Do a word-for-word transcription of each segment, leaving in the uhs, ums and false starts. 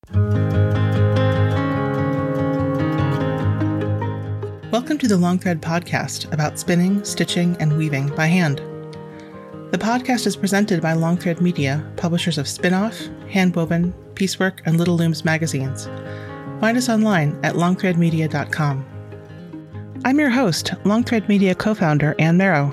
Welcome to the Long Thread podcast about spinning, stitching, and weaving by hand. The podcast is presented by Long Thread Media, publishers of Spin-Off, Handwoven, Piecework, and Little Looms magazines. Find us online at long thread media dot com. I'm your host, Long Thread Media co-founder Ann Merrow.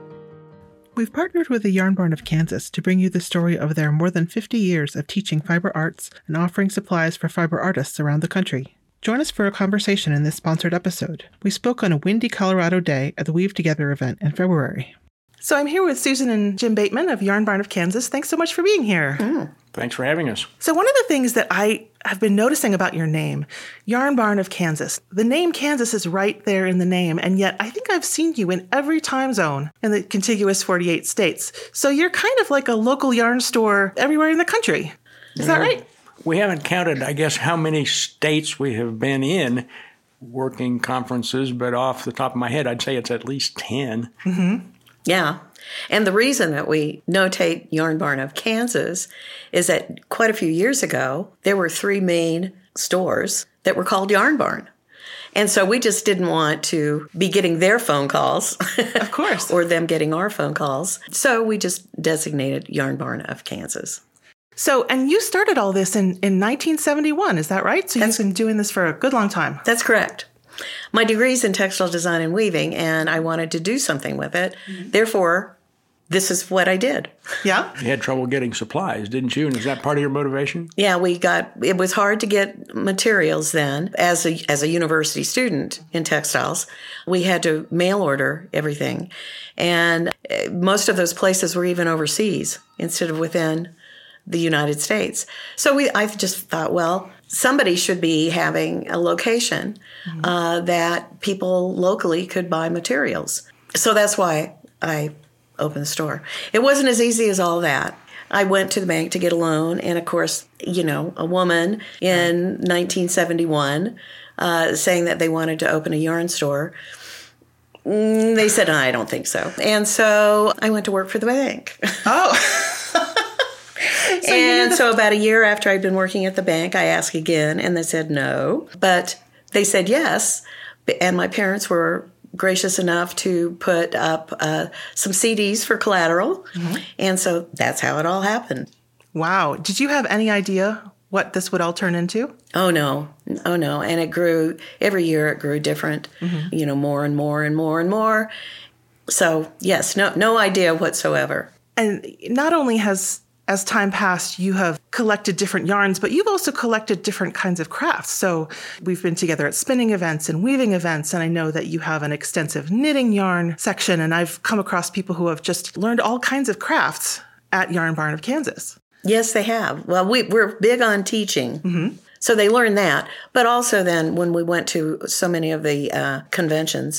We've partnered with the Yarn Barn of Kansas to bring you the story of their more than fifty years of teaching fiber arts and offering supplies for fiber artists around the country. Join us for a conversation in this sponsored episode. We spoke on a windy Colorado day at the Weave Together event in February. So I'm here with Susan and Jim Bateman of Yarn Barn of Kansas. Thanks so much for being here. Mm, thanks for having us. So one of the things that I have been noticing about your name, Yarn Barn of Kansas, the name Kansas is right there in the name, and yet I think I've seen you in every time zone in the contiguous forty-eight states. So you're kind of like a local yarn store everywhere in the country. Is that right? We haven't counted, I guess, how many states we have been in working conferences, but off the top of my head, I'd say it's at least ten. Mm-hmm. Yeah. And the reason that we notate Yarn Barn of Kansas is that quite a few years ago, there were three main stores that were called Yarn Barn. And so we just didn't want to be getting their phone calls. Of course. Or them getting our phone calls. So we just designated Yarn Barn of Kansas. So, and you started all this in, in nineteen seventy-one, is that right? So that's, you've been doing this for a good long time. That's correct. My degree's in textile design and weaving, and I wanted to do something with it. Mm-hmm. Therefore, this is what I did. Yeah? You had trouble getting supplies, didn't you? And is that part of your motivation? Yeah, we got, it was hard to get materials then. As a, as a university student in textiles, we had to mail order everything. And most of those places were even overseas instead of within the United States. So we, I just thought, well, somebody should be having a location mm-hmm. uh, that people locally could buy materials. So that's why I opened the store. It wasn't as easy as all that. I went to the bank to get a loan, and of course, you know, a woman in nineteen seventy-one uh, saying that they wanted to open a yarn store. They said, I don't think so. And so I went to work for the bank. Oh. So and the- so about a year after I'd been working at the bank, I asked again, and they said no. But they said yes, and my parents were gracious enough to put up uh, some C Ds for collateral, mm-hmm. and so that's how it all happened. Wow. Did you have any idea what this would all turn into? Oh, no. Oh, no. And it grew, every year it grew different, mm-hmm. you know, more and more and more and more. So, yes, no, no idea whatsoever. And not only has... As time passed, you have collected different yarns, but you've also collected different kinds of crafts. So we've been together at spinning events and weaving events, and I know that you have an extensive knitting yarn section, and I've come across people who have just learned all kinds of crafts at Yarn Barn of Kansas. Yes, they have. Well, we, we're big on teaching, mm-hmm. so they learned that. But also then when we went to so many of the uh, conventions,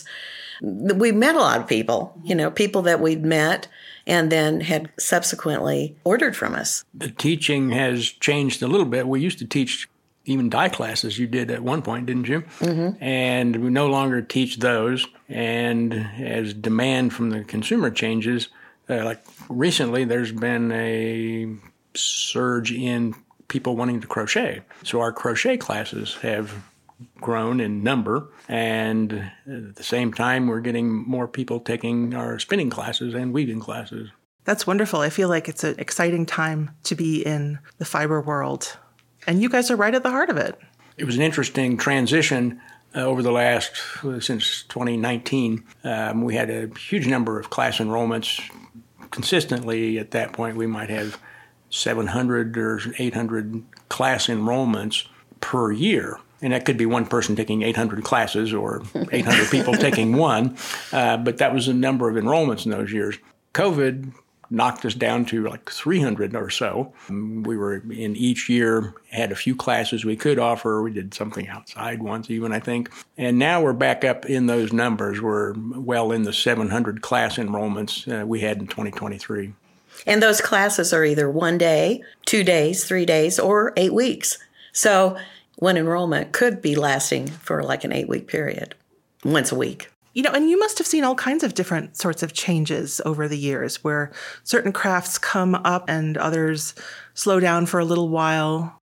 we met a lot of people, you know, people that we'd met and then had subsequently ordered from us. The teaching has changed a little bit. We used to teach even dye classes you did at one point, didn't you? Mm-hmm. And we no longer teach those. And as demand from the consumer changes, uh, like recently there's been a surge in people wanting to crochet. So our crochet classes have grown in number, and at the same time we're getting more people taking our spinning classes and weaving classes. That's wonderful. I feel like it's an exciting time to be in the fiber world, and you guys are right at the heart of it. It was an interesting transition uh, over the last, uh, since twenty nineteen. Um, we had a huge number of class enrollments. Consistently at that point we might have seven hundred or eight hundred class enrollments per year. And that could be one person taking eight hundred classes or eight hundred people taking one. Uh, but that was the number of enrollments in those years. COVID knocked us down to like three hundred or so. We were in each year, had a few classes we could offer. We did something outside once even, I think. And now we're back up in those numbers. We're well in the seven hundred class enrollments uh, we had in twenty twenty-three. And those classes are either one day, two days, three days, or eight weeks. So one enrollment could be lasting for like an eight-week period, once a week. You know, and you must have seen all kinds of different sorts of changes over the years where certain crafts come up and others slow down for a little while.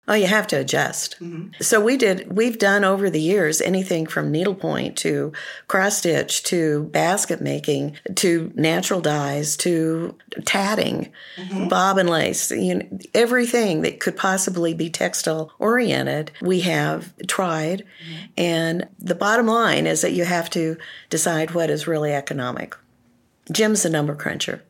Oh, you have to adjust. Mm-hmm. So we did, we've done over the years anything from needlepoint to cross stitch to basket making to natural dyes to tatting, mm-hmm. bob and lace, you know, everything that could possibly be textile oriented, we have tried. Mm-hmm. And the bottom line is that you have to decide what is really economic. Jim's a number cruncher.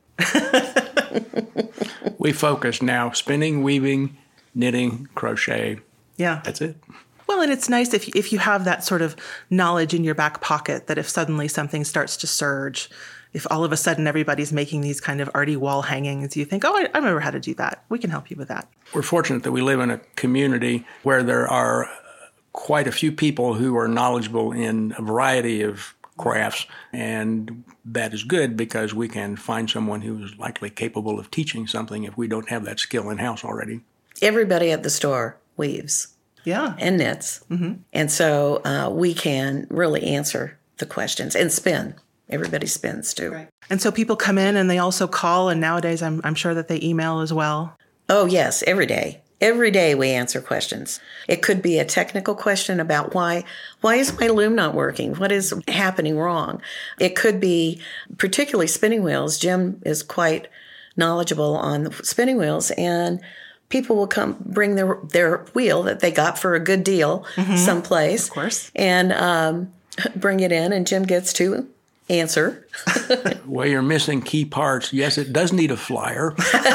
We focus now, spinning, weaving, knitting, crochet. Yeah. That's it. Well, and it's nice if, if you have that sort of knowledge in your back pocket that if suddenly something starts to surge, if all of a sudden everybody's making these kind of arty wall hangings, you think, oh, I, I remember how to do that. We can help you with that. We're fortunate that we live in a community where there are quite a few people who are knowledgeable in a variety of crafts, and that is good because we can find someone who is likely capable of teaching something if we don't have that skill in-house already. Everybody at the store weaves. Yeah. And knits. Mm-hmm. And so uh, we can really answer the questions and spin. Everybody spins too. Right. And so people come in and they also call, and nowadays I'm, I'm sure that they email as well. Oh, yes, every day. Every day we answer questions. It could be a technical question about why why is my loom not working? What is happening wrong? It could be particularly spinning wheels. Jim is quite knowledgeable on the spinning wheels, and people will come bring their their wheel that they got for a good deal mm-hmm. someplace, of course, and um, bring it in, and Jim gets to answer. Well, you're missing key parts. Yes, it does need a flyer.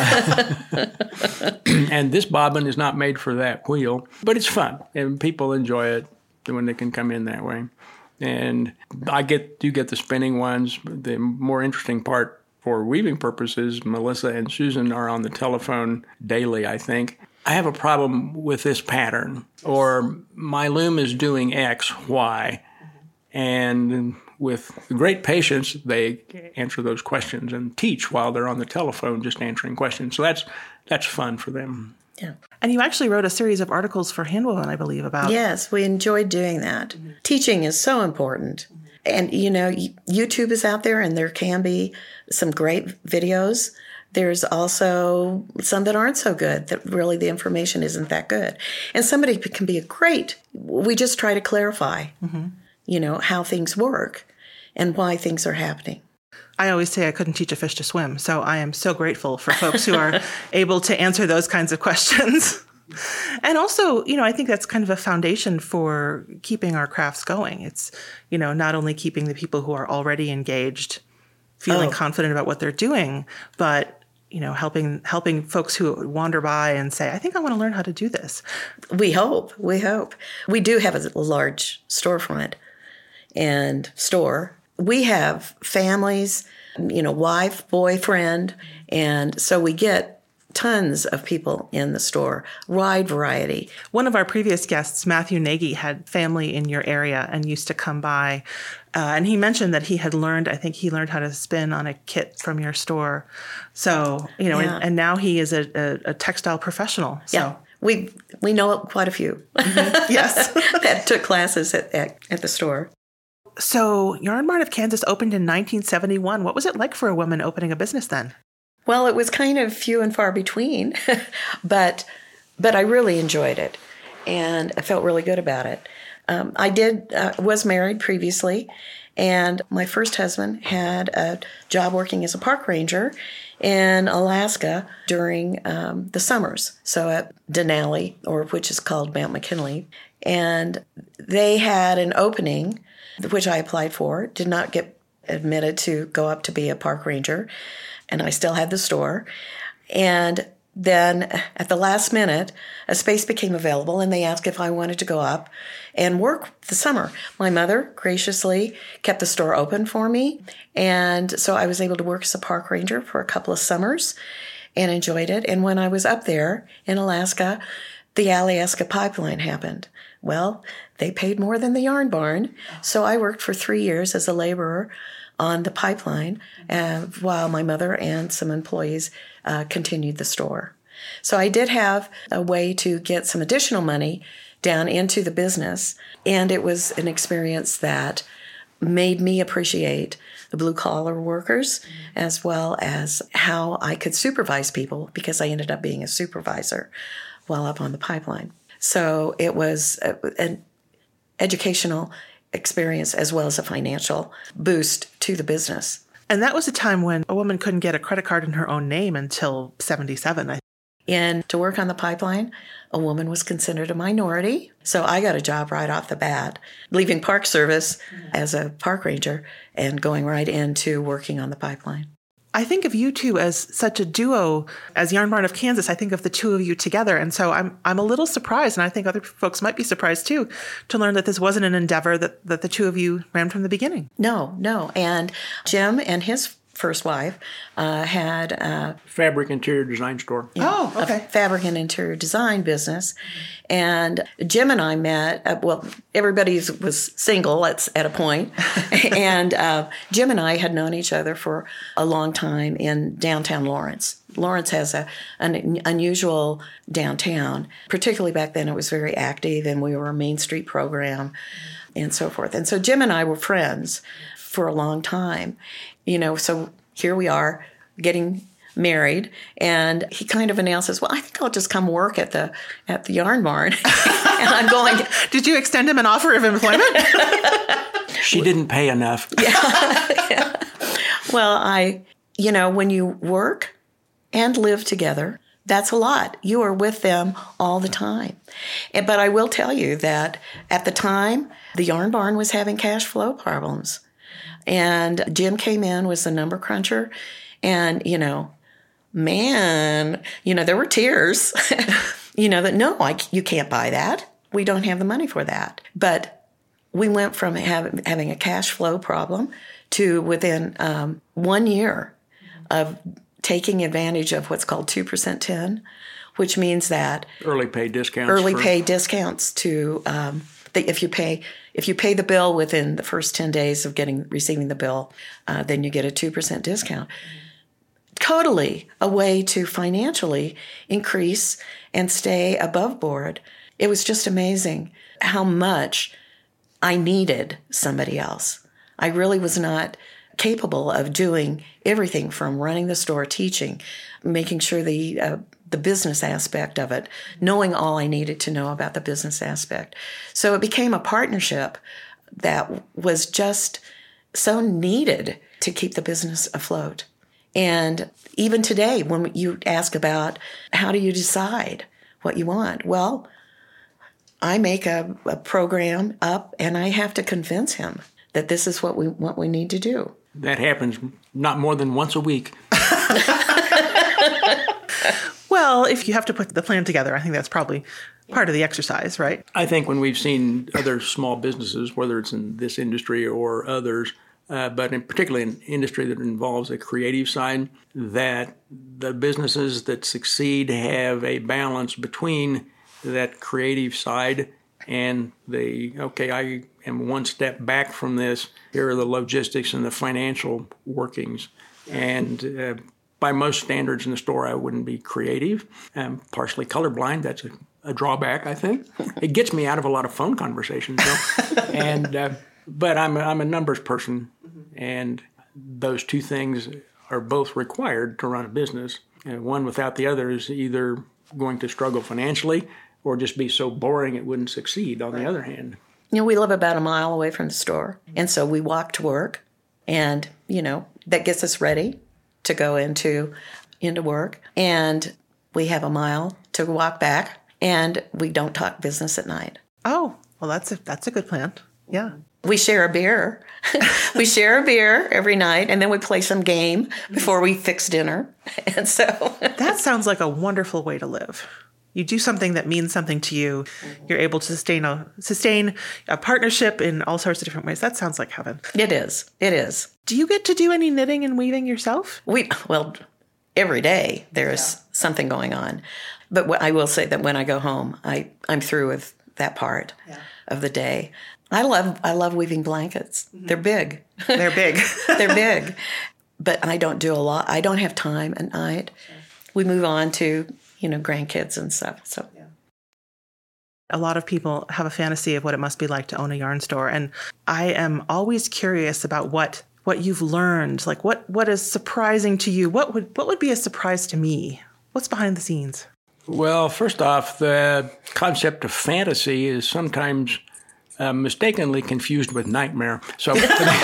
And this bobbin is not made for that wheel, but it's fun, and people enjoy it when they can come in that way. And I get do get the spinning ones. The more interesting part for weaving purposes, Melissa and Susan are on the telephone daily, I think. I have a problem with this pattern, or my loom is doing X, Y, and with great patience, they answer those questions and teach while they're on the telephone just answering questions. So that's that's fun for them. Yeah. And you actually wrote a series of articles for Handwoven, I believe, about... Yes, we enjoyed doing that. Mm-hmm. Teaching is so important. Mm-hmm. And, you know, YouTube is out there, and there can be some great videos. There's also some that aren't so good, that really the information isn't that good. And somebody can be a great... We just try to clarify, mm-hmm. you know, how things work and why things are happening. I always say I couldn't teach a fish to swim, so I am so grateful for folks who are able to answer those kinds of questions. And also, you know, I think that's kind of a foundation for keeping our crafts going. It's, you know, not only keeping the people who are already engaged feeling oh. confident about what they're doing, but, you know, helping helping folks who wander by and say, I think I want to learn how to do this. We hope. We hope. We do have a large storefront and store. We have families, you know, wife, boyfriend, and so we get tons of people in the store, wide variety. One of our previous guests, Matthew Nagy, had family in your area and used to come by, uh, and he mentioned that he had learned, I think he learned how to spin on a kit from your store. So, you know, yeah. and, and now he is a, a, a textile professional. So. Yeah. We we know quite a few. Mm-hmm. Yes. that took classes at, at, at the store. So Yarn Mart of Kansas opened in nineteen seventy-one. What was it like for a woman opening a business then? Well, it was kind of few and far between, but but I really enjoyed it, and I felt really good about it. Um, I did uh, was married previously, and my first husband had a job working as a park ranger in Alaska during um, the summers, so at Denali, or which is called Mount McKinley, and they had an opening, which I applied for, did not get admitted to go up to be a park ranger, and I still had the store. And then at the last minute, a space became available, and they asked if I wanted to go up and work the summer. My mother graciously kept the store open for me, and so I was able to work as a park ranger for a couple of summers and enjoyed it. And when I was up there in Alaska, the Alaska pipeline happened. Well, they paid more than the yarn barn, so I worked for three years as a laborer on the pipeline uh, while my mother and some employees uh, continued the store. So I did have a way to get some additional money down into the business, and it was an experience that made me appreciate the blue-collar workers as well as how I could supervise people, because I ended up being a supervisor while up on the pipeline. So it was a, an educational experience as well as a financial boost to the business. And that was a time when a woman couldn't get a credit card in her own name until seventy-seven. And to work on the pipeline, a woman was considered a minority. So I got a job right off the bat, leaving Park Service as a park ranger and going right into working on the pipeline. I think of you two as such a duo. As Yarn Barn of Kansas, I think of the two of you together. And so I'm I'm a little surprised, and I think other folks might be surprised too, to learn that this wasn't an endeavor that, that the two of you ran from the beginning. No, no. And Jim and his first wife uh, had a fabric interior design store. You know, oh, okay. a fabric and interior design business. And Jim and I met, uh, well, everybody was single at, at a point. and uh, Jim and I had known each other for a long time in downtown Lawrence. Lawrence has a an unusual downtown. Particularly back then, it was very active, and we were a Main Street program and so forth. And so Jim and I were friends for a long time. You know, so here we are getting married, and he kind of announces, well, I think I'll just come work at the at the Yarn Barn. And I'm going, did you extend him an offer of employment? She didn't pay enough. Yeah. yeah. Well, I, you know, when you work and live together, that's a lot. You are with them all the time. And, but I will tell you that at the time, the Yarn Barn was having cash flow problems. And Jim came in, was the number cruncher. And, you know, man, you know, there were tears, you know, that no, I, you can't buy that. We don't have the money for that. But we went from have, having a cash flow problem to within um, one year of taking advantage of what's called two percent ten, which means that early pay discounts. Early for- pay discounts to um, the, if you pay if you pay the bill within the first ten days of getting receiving the bill, uh, then you get a two percent discount. Totally a way to financially increase and stay above board. It was just amazing how much I needed somebody else. I really was not capable of doing everything from running the store, teaching, making sure the uh, the business aspect of it, knowing all I needed to know about the business aspect. So it became a partnership that was just so needed to keep the business afloat. And even today, when you ask about how do you decide what you want, well, I make a, a program up and I have to convince him that this is what we what we need to do. That happens not more than once a week. Well, if you have to put the plan together, I think that's probably part of the exercise, right? I think when we've seen other small businesses, whether it's in this industry or others, uh, but in particularly an industry that involves a creative side, that the businesses that succeed have a balance between that creative side and the, okay, I am one step back from this. Here are the logistics and the financial workings. And uh, by most standards in the store, I wouldn't be creative. I'm partially colorblind. That's a, a drawback, I think. It gets me out of a lot of phone conversations, though. and uh, but I'm a, I'm a numbers person, and those two things are both required to run a business. And one without the other is either going to struggle financially or just be so boring it wouldn't succeed, on the other hand. You know, we live about a mile away from the store, and so we walk to work, and, you know, that gets us ready to go into into work, and we have a mile to walk back, and we don't talk business at night. Oh, well, that's a, that's a good plan. Yeah. We share a beer. we share a beer every night, and then we play some game before we fix dinner. And so that sounds like a wonderful way to live. You do something that means something to you. You're able to sustain a sustain a partnership in all sorts of different ways. That sounds like heaven. It is. It is. Do you get to do any knitting and weaving yourself? We well, every day there's yeah. something going on. But I will say that when I go home, I, I'm through with that part yeah. of the day. I love I love weaving blankets. Mm-hmm. They're big. They're big. They're big. But I don't do a lot. I don't have time at night. Sure. We move on to, you know, grandkids and stuff. So yeah. A lot of people have a fantasy of what it must be like to own a yarn store. And I am always curious about what what you've learned. Like what what is surprising to you? What would what would be a surprise to me? What's behind the scenes? Well, first off, the concept of fantasy is sometimes uh, mistakenly confused with nightmare. So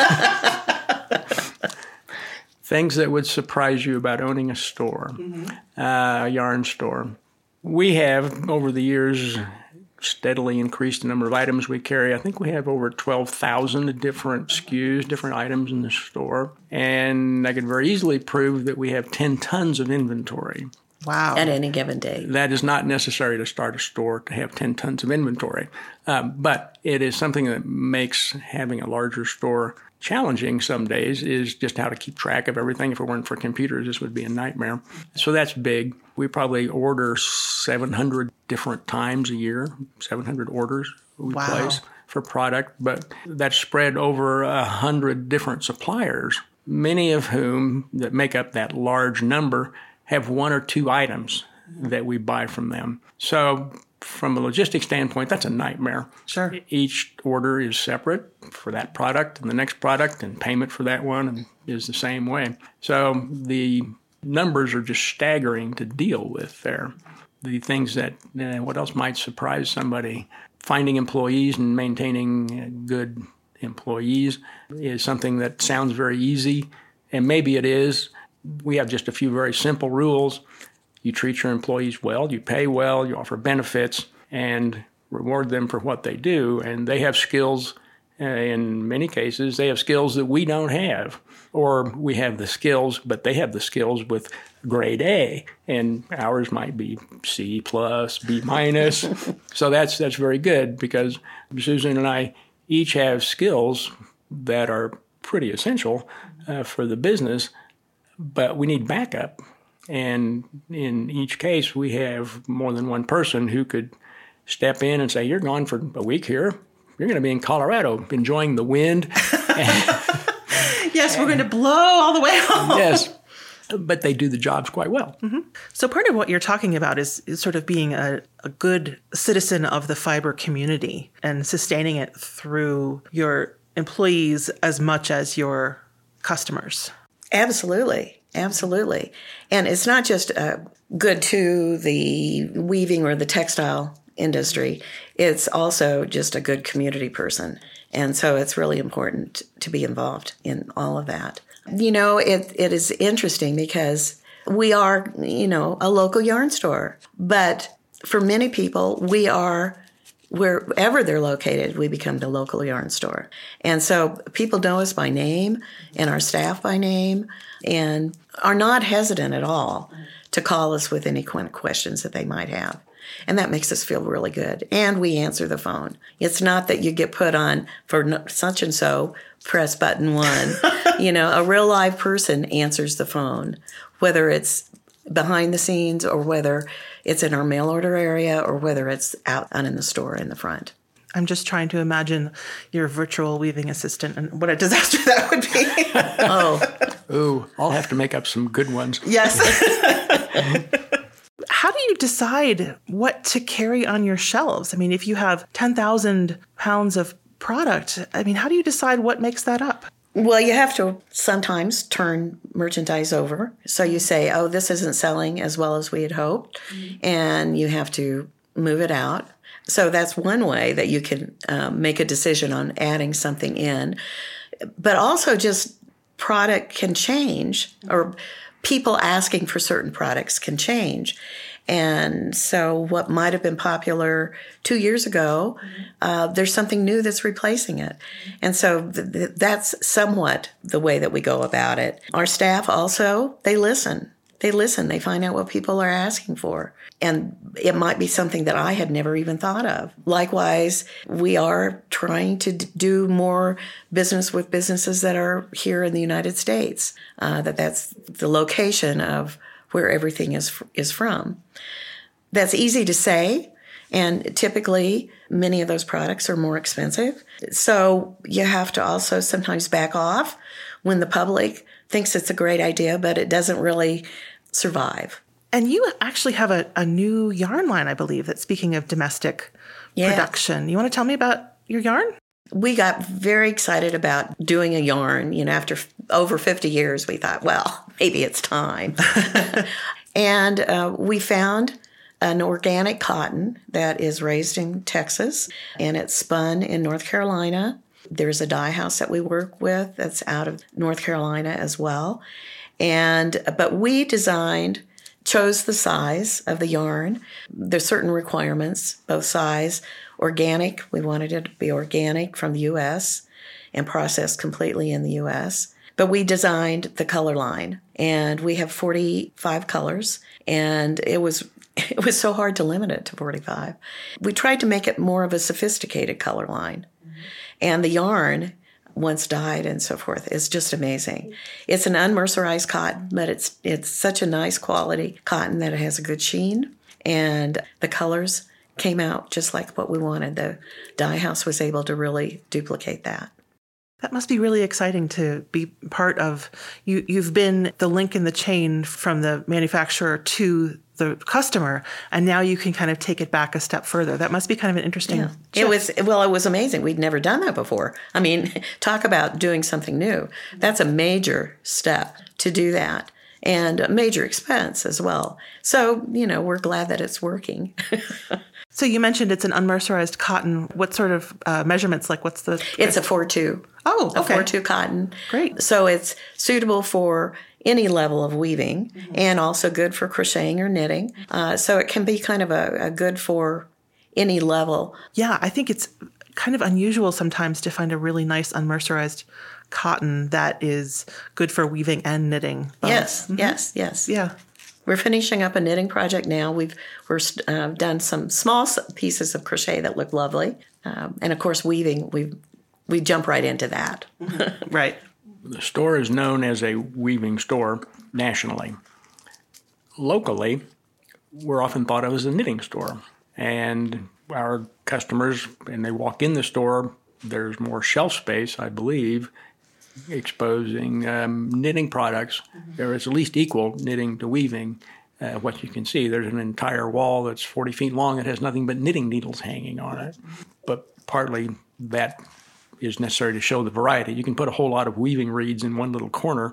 things that would surprise you about owning a store, mm-hmm. uh, a yarn store. We have, over the years, steadily increased the number of items we carry. I think we have over twelve thousand different S K Us, different items in the store. And I could very easily prove that we have ten tons of inventory. Wow. At any given day. That is not necessary to start a store to have ten tons of inventory. Um, but it is something that makes having a larger store challenging some days, is just how to keep track of everything. If it weren't for computers, this would be a nightmare. So that's big. We probably order seven hundred different times a year, seven hundred orders we wow. place for product, but that's spread over one hundred different suppliers, many of whom that make up that large number have one or two items that we buy from them. So from a logistics standpoint, that's a nightmare. Sure. Each order is separate for that product and the next product, and payment for that one is the same way. So the numbers are just staggering to deal with there. The things that, uh, what else might surprise somebody? Finding employees and maintaining good employees is something that sounds very easy, and maybe it is. We have just a few very simple rules. You treat your employees well, you pay well, you offer benefits, and reward them for what they do. And they have skills, uh, in many cases, they have skills that we don't have. Or we have the skills, but they have the skills with grade A, and ours might be C plus, B minus. So that's that's very good, because Susan and I each have skills that are pretty essential uh, for the business, but we need backup. And in each case, we have more than one person who could step in and say, you're gone for a week here. You're going to be in Colorado enjoying the wind. Yes, we're going to blow all the way home. Yes, but they do the jobs quite well. Mm-hmm. So part of what you're talking about is, is sort of being a, a good citizen of the fiber community and sustaining it through your employees as much as your customers. Absolutely. Absolutely. And it's not just uh, good to the weaving or the textile industry. It's also just a good community person. And so it's really important to be involved in all of that. You know, it it is interesting because we are, you know, a local yarn store. But for many people, we are, wherever they're located, we become the local yarn store. And so people know us by name and our staff by name, and are not hesitant at all to call us with any questions that they might have. And that makes us feel really good. And we answer the phone. It's not that you get put on for such and so, press button one. You know, a real live person answers the phone, whether it's behind the scenes or whether it's in our mail order area or whether it's out in the store in the front. I'm just trying to imagine your virtual weaving assistant and what a disaster that would be. Oh. Ooh, I'll have to make up some good ones. Yes. How do you decide what to carry on your shelves? I mean, if you have ten thousand pounds of product, I mean, how do you decide what makes that up? Well, you have to sometimes turn merchandise over. So you say, oh, this isn't selling as well as we had hoped, mm-hmm. and you have to move it out. So that's one way that you can um, make a decision on adding something in. But also just product can change, or people asking for certain products can change. And so what might have been popular two years ago, uh, there's something new that's replacing it. And so th- th- that's somewhat the way that we go about it. Our staff also, they listen. They listen. They find out what people are asking for. And it might be something that I had never even thought of. Likewise, we are trying to d- do more business with businesses that are here in the United States, uh, that that's the location of where everything is is from. That's easy to say, and typically many of those products are more expensive. So you have to also sometimes back off when the public thinks it's a great idea, but it doesn't really survive. And you actually have a, a new yarn line, I believe, that's speaking of domestic yeah. production. You want to tell me about your yarn? We got very excited about doing a yarn. You know, after f- over fifty years, we thought, well, maybe it's time. And uh, we found an organic cotton that is raised in Texas, and it's spun in North Carolina. There's a dye house that we work with that's out of North Carolina as well. And but we designed, chose the size of the yarn. There's certain requirements, both size, organic. We wanted it to be organic from the U S and processed completely in the U S. But we designed the color line, and we have forty-five colors, and it was it was so hard to limit it to forty-five. We tried to make it more of a sophisticated color line. Mm-hmm. And the yarn, once dyed and so forth, is just amazing. It's an unmercerized cotton, but it's it's such a nice quality cotton that it has a good sheen, and the colors came out just like what we wanted. The dye house was able to really duplicate that. That must be really exciting to be part of. You, you've been the link in the chain from the manufacturer to the customer, and now you can kind of take it back a step further. That must be kind of an interesting yeah. It was, well, it was amazing. We'd never done that before. I mean, talk about doing something new. That's a major step to do that, and a major expense as well. So, you know, we're glad that it's working. So you mentioned it's an unmercerized cotton. What sort of uh, measurements? Like what's the... It's a four two. Oh, okay. A four two cotton. Great. So it's suitable for any level of weaving, mm-hmm. and also good for crocheting or knitting. Uh, so it can be kind of a, a good for any level. Yeah, I think it's kind of unusual sometimes to find a really nice unmercerized cotton that is good for weaving and knitting. Both. Yes, mm-hmm. yes, yes. Yeah. We're finishing up a knitting project now. We've we're uh, done some small pieces of crochet that look lovely, um, and of course weaving. We we jump right into that. Right. The store is known as a weaving store nationally. Locally, we're often thought of as a knitting store, and our customers, and they walk in the store, there's more shelf space, I believe, exposing um, knitting products. Mm-hmm. There is at least equal knitting to weaving. Uh, what you can see, there's an entire wall that's forty feet long that has nothing but knitting needles hanging on it. But partly that is necessary to show the variety. You can put a whole lot of weaving reeds in one little corner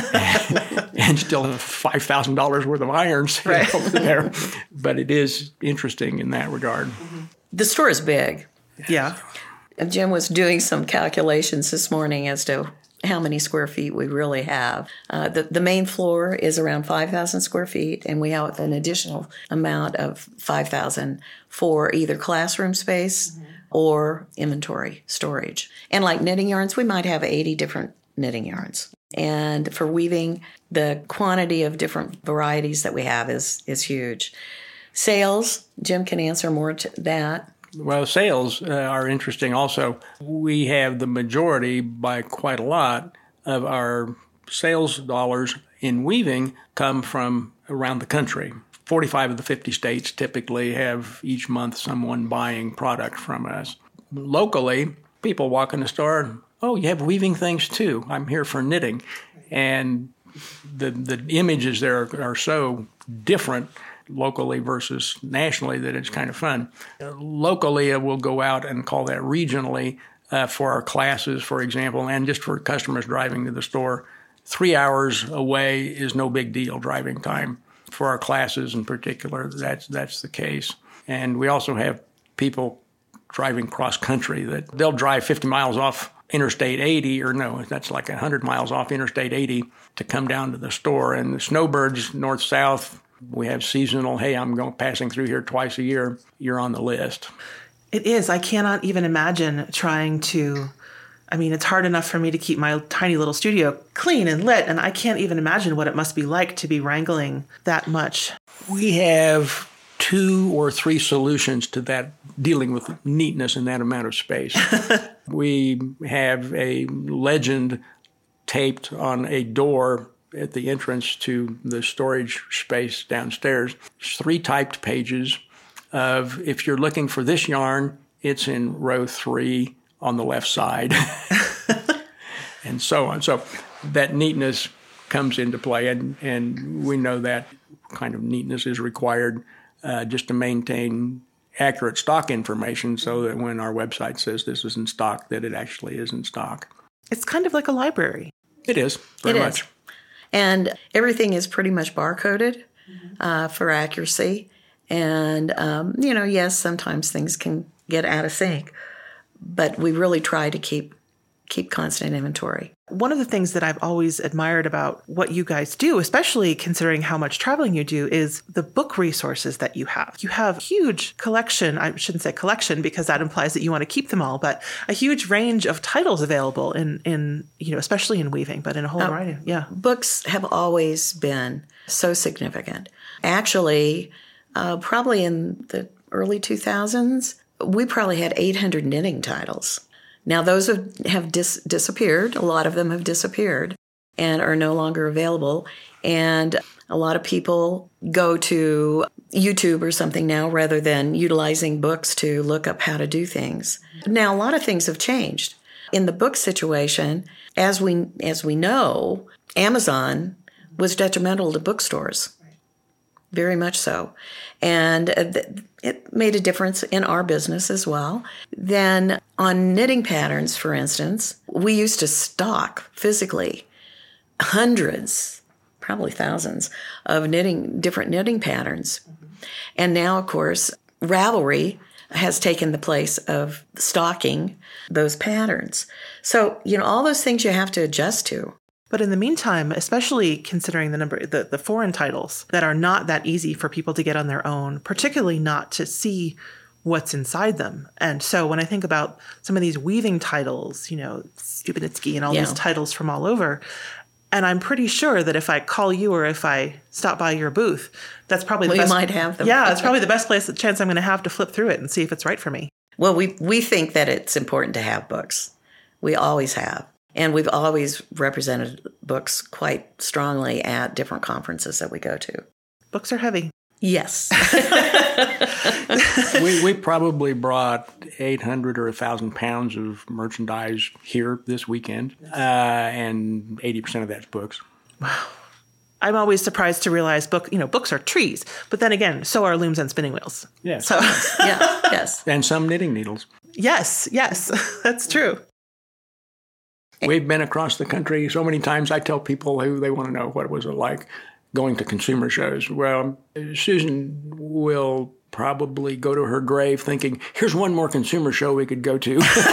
and, and still have five thousand dollars worth of irons right. over there. But it is interesting in that regard. Mm-hmm. The store is big. Yeah. Jim was doing some calculations this morning as to how many square feet we really have. Uh, the, the main floor is around five thousand square feet, and we have an additional amount of five thousand for either classroom space mm-hmm. or inventory storage. And like knitting yarns, we might have eighty different knitting yarns. And for weaving, the quantity of different varieties that we have is, is huge. Sales, Jim can answer more to that. Well, sales uh, are interesting also. We have the majority, by quite a lot, of our sales dollars in weaving come from around the country. forty-five of the fifty states typically have each month someone buying product from us. Locally, people walk in the store, oh, you have weaving things too. I'm here for knitting. And the the images there are, are so different locally versus nationally that it's kind of fun. Uh, locally, uh, we'll go out and call that regionally uh, for our classes, for example, and just for customers driving to the store. Three hours away is no big deal driving time. For our classes in particular, that's that's the case. And we also have people driving cross-country that they'll drive fifty miles off Interstate eighty, or no, that's like one hundred miles off Interstate eighty to come down to the store. And the snowbirds, north-south, we have seasonal, hey, I'm going passing through here twice a year, you're on the list. It is. I cannot even imagine trying to, I mean, it's hard enough for me to keep my tiny little studio clean and lit, and I can't even imagine what it must be like to be wrangling that much. We have two or three solutions to that, dealing with neatness in that amount of space. We have a legend taped on a door at the entrance to the storage space downstairs. There's three typed pages of, if you're looking for this yarn, it's in row three on the left side, and so on. So that neatness comes into play, and, and we know that kind of neatness is required uh, just to maintain accurate stock information so that when our website says this is in stock, that it actually is in stock. It's kind of like a library. It is, very it much. Is. And everything is pretty much barcoded mm-hmm. uh, for accuracy. And, um, you know, yes, sometimes things can get out of sync, but we really try to keep keep constant inventory. One of the things that I've always admired about what you guys do, especially considering how much traveling you do, is the book resources that you have. You have a huge collection. I shouldn't say collection because that implies that you want to keep them all, but a huge range of titles available in, in you know, especially in weaving, but in a whole Oh, variety. Yeah. Books have always been so significant. Actually, uh, probably in the early two thousands, we probably had eight hundred knitting titles. Now, those have, have dis- disappeared. A lot of them have disappeared and are no longer available. And a lot of people go to YouTube or something now rather than utilizing books to look up how to do things. Now, a lot of things have changed. In the book situation, as we as we know, Amazon was detrimental to bookstores. Very much so. And it made a difference in our business as well. Then on knitting patterns, for instance, we used to stock physically hundreds, probably thousands, of knitting, different knitting patterns. And now, of course, Ravelry has taken the place of stocking those patterns. So, you know, all those things you have to adjust to. But in the meantime, especially considering the number, the, the foreign titles that are not that easy for people to get on their own, particularly not to see what's inside them. And so when I think about some of these weaving titles, you know, Stubenitsky and all Yeah. these titles from all over, and I'm pretty sure that if I call you or if I stop by your booth, that's probably the Well, you best. might have them. Yeah, it's probably the best place, the chance I'm going to have to flip through it and see if it's right for me. Well, we we think that it's important to have books. We always have. And we've always represented books quite strongly at different conferences that we go to. Books are heavy. Yes. we, we probably brought eight hundred or one thousand pounds of merchandise here this weekend, uh, and eighty percent of that's books. Wow. I'm always surprised to realize book, you know, books are trees, but then again, so are looms and spinning wheels. Yes. So Yeah, yes. And some knitting needles. yes, yes, that's true. We've been across the country so many times. I tell people who they want to know what it was like going to consumer shows. Well, Susan will probably go to her grave thinking, here's one more consumer show we could go to.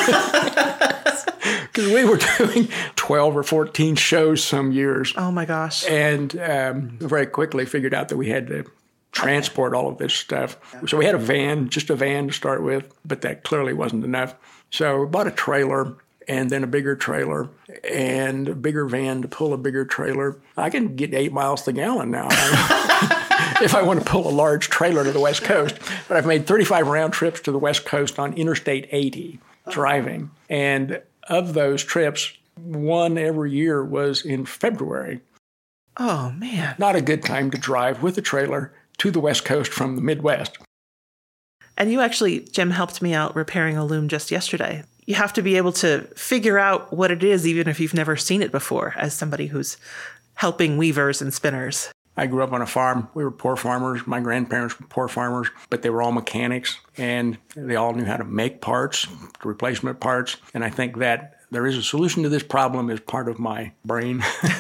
Because we were doing twelve or fourteen shows some years. Oh my gosh. And um, very quickly figured out that we had to transport all of this stuff. So we had a van, just a van to start with, but that clearly wasn't enough. So we bought a trailer and then a bigger trailer and a bigger van to pull a bigger trailer. I can get eight miles to the gallon now if I want to pull a large trailer to the West Coast. But I've made thirty-five round trips to the West Coast on Interstate eighty driving. And of those trips, one every year was in February. Oh man. Not a good time to drive with a trailer to the West Coast from the Midwest. And you actually, Jim, helped me out repairing a loom just yesterday. You have to be able to figure out what it is, even if you've never seen it before, as somebody who's helping weavers and spinners. I grew up on a farm. We were poor farmers. My grandparents were poor farmers, but they were all mechanics, and they all knew how to make parts, replacement parts. And I think that there is a solution to this problem as part of my brain.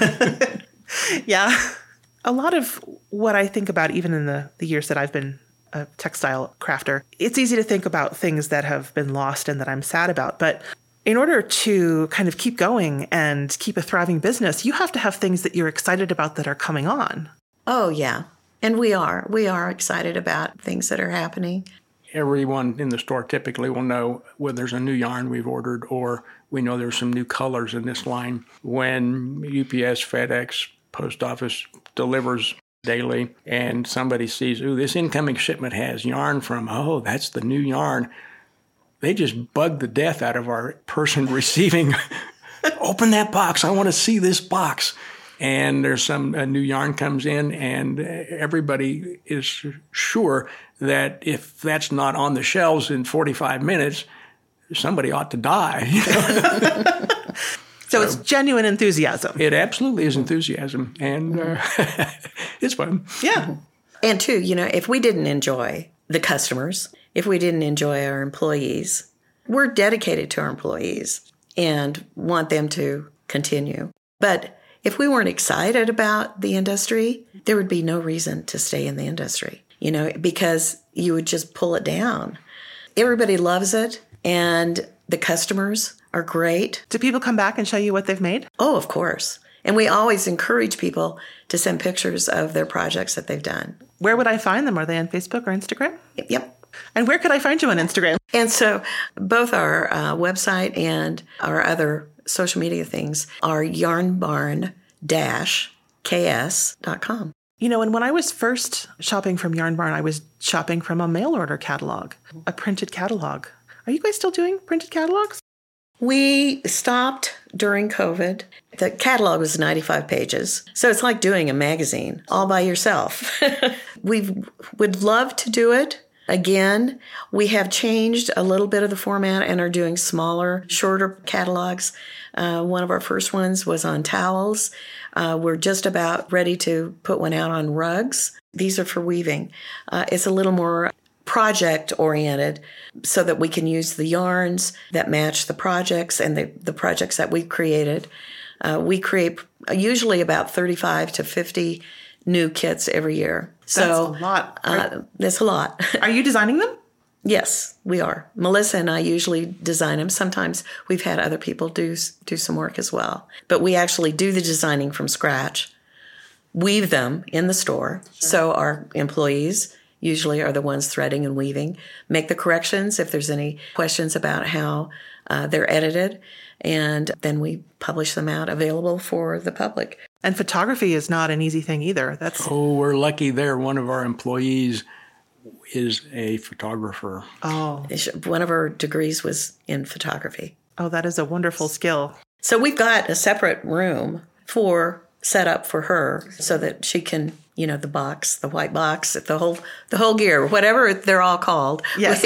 Yeah. A lot of what I think about, even in the, the years that I've been a textile crafter, it's easy to think about things that have been lost and that I'm sad about. But in order to kind of keep going and keep a thriving business, you have to have things that you're excited about that are coming on. Oh, yeah. And we are. We are excited about things that are happening. Everyone in the store typically will know when there's a new yarn we've ordered, or we know there's some new colors in this line. When U P S, FedEx, Post Office delivers daily, and somebody sees, ooh, this incoming shipment has yarn from, oh, that's the new yarn. They just bug the death out of our person receiving. Open that box. I want to see this box. And there's some a new yarn comes in, and everybody is sure that if that's not on the shelves in forty-five minutes, somebody ought to die. You know? So it's genuine enthusiasm. It absolutely is enthusiasm, and uh, it's fun. Yeah. And two, you know, if we didn't enjoy the customers, if we didn't enjoy our employees, we're dedicated to our employees and want them to continue. But if we weren't excited about the industry, there would be no reason to stay in the industry. you know, because you would just pull it down. Everybody loves it, and the customers are great. Do people come back and show you what they've made? Oh, of course. And we always encourage people to send pictures of their projects that they've done. Where would I find them? Are they on Facebook or Instagram? Yep. And where could I find you on Instagram? And so both our uh, website and our other social media things are yarn barn dash k s dot com. You know, and when I was first shopping from Yarn Barn, I was shopping from a mail order catalog, a printed catalog. Are you guys still doing printed catalogs? We stopped during COVID. The catalog was ninety-five pages. So it's like doing a magazine all by yourself. We would love to do it again. We have changed a little bit of the format and are doing smaller, shorter catalogs. Uh, one of our first ones was on towels. Uh, we're just about ready to put one out on rugs. These are for weaving. Uh, it's a little more project-oriented so that we can use the yarns that match the projects and the, the projects that we've created. Uh, we create usually about thirty-five to fifty new kits every year. So that's a lot. Uh, that's a lot. Are you designing them? Yes, we are. Melissa and I usually design them. Sometimes we've had other people do do some work as well. But we actually do the designing from scratch, weave them in the store. Sure. So our employees usually are the ones threading and weaving, make the corrections if there's any questions about how uh, they're edited, and then we publish them out available for the public. And photography is not an easy thing either. That's Oh, we're lucky there. One of our employees is a photographer. Oh. One of her degrees was in photography. Oh, that is a wonderful skill. So we've got a separate room for set up for her so that she can, you know, the box, the white box, the whole the whole gear, whatever they're all called.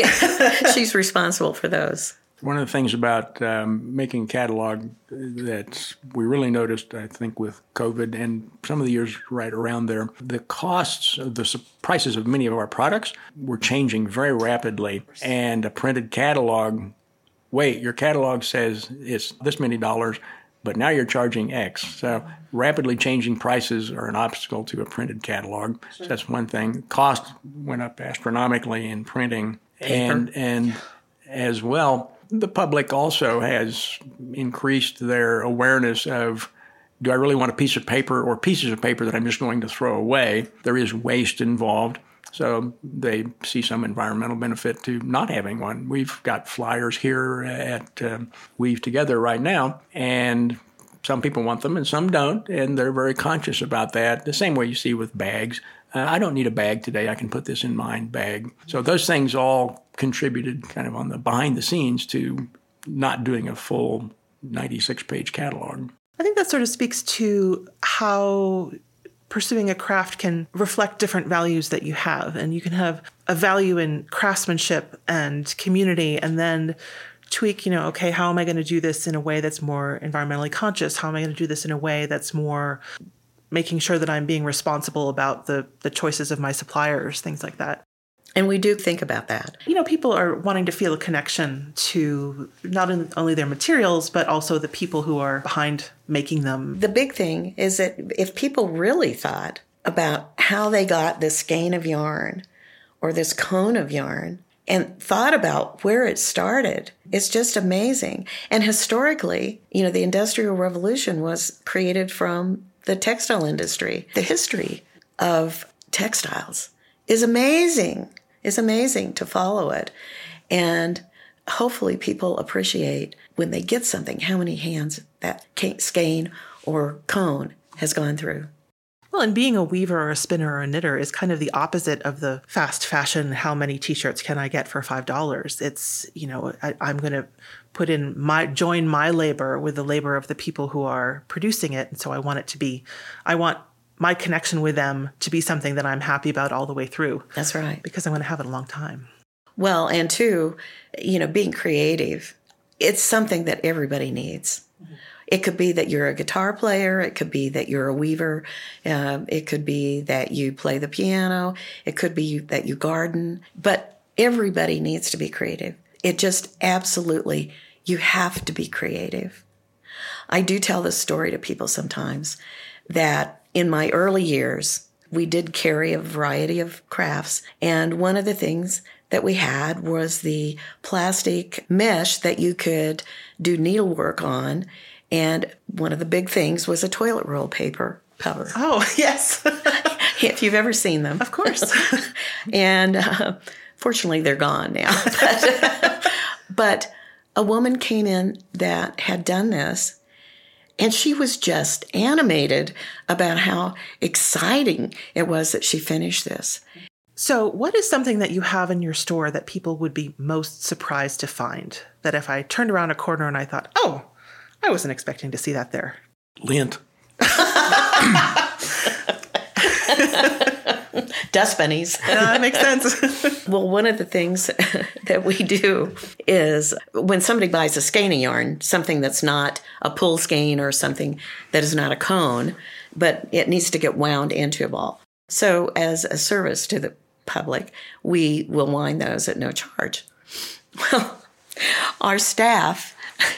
Yes. She's responsible for those. One of the things about um, making a catalog that we really noticed, I think, with COVID and some of the years right around there, the costs of the prices of many of our products were changing very rapidly. And a printed catalog, wait, your catalog says it's this many dollars, but now you're charging X. So rapidly changing prices are an obstacle to a printed catalog. So that's one thing. Cost went up astronomically in printing. And, and as well, the public also has increased their awareness of, do I really want a piece of paper or pieces of paper that I'm just going to throw away? There is waste involved. So they see some environmental benefit to not having one. We've got flyers here at uh, Weave Together right now, and some people want them and some don't, and they're very conscious about that. The same way you see with bags. Uh, I don't need a bag today. I can put this in my bag. So those things all contributed kind of on the behind the scenes to not doing a full ninety-six page catalog. I think that sort of speaks to how pursuing a craft can reflect different values that you have. And you can have a value in craftsmanship and community, and then tweak, you know, okay, how am I going to do this in a way that's more environmentally conscious? How am I going to do this in a way that's more making sure that I'm being responsible about the, the choices of my suppliers, things like that. And we do think about that. You know, people are wanting to feel a connection to not only their materials, but also the people who are behind making them. The big thing is that if people really thought about how they got this skein of yarn or this cone of yarn and thought about where it started, it's just amazing. And historically, you know, the Industrial Revolution was created from the textile industry. The history of textiles is amazing. It's amazing to follow it. And hopefully people appreciate when they get something, how many hands that skein or cone has gone through. Well, and being a weaver or a spinner or a knitter is kind of the opposite of the fast fashion, how many T-shirts can I get for five dollars? It's, you know, I, I'm going to put in my, join my labor with the labor of the people who are producing it. And so I want it to be, I want my connection with them to be something that I'm happy about all the way through. That's right. Because I want to have it a long time. Well, and two, you know, being creative, it's something that everybody needs. Mm-hmm. It could be that you're a guitar player. It could be that you're a weaver. Uh, it could be that you play the piano. It could be that you garden. But everybody needs to be creative. It just absolutely, you have to be creative. I do tell this story to people sometimes that in my early years, We did carry a variety of crafts. And one of the things that we had was the plastic mesh that you could do needlework on. And one of the big things was a toilet roll paper cover. Oh, yes. If you've ever seen them. Of course. And uh, fortunately, they're gone now. but, but a woman came in that had done this, and she was just animated about how exciting it was that she finished this. So what is something that you have in your store that people would be most surprised to find? That if I turned around a corner and I thought, oh, I wasn't expecting to see that there. Lint. Dust bunnies. That makes sense. Well, one of the things that we do is when somebody buys a skein yarn, something that's not a pull skein or something that is not a cone, but it needs to get wound into a ball. So as a service to the public, we will wind those at no charge. Well, our staff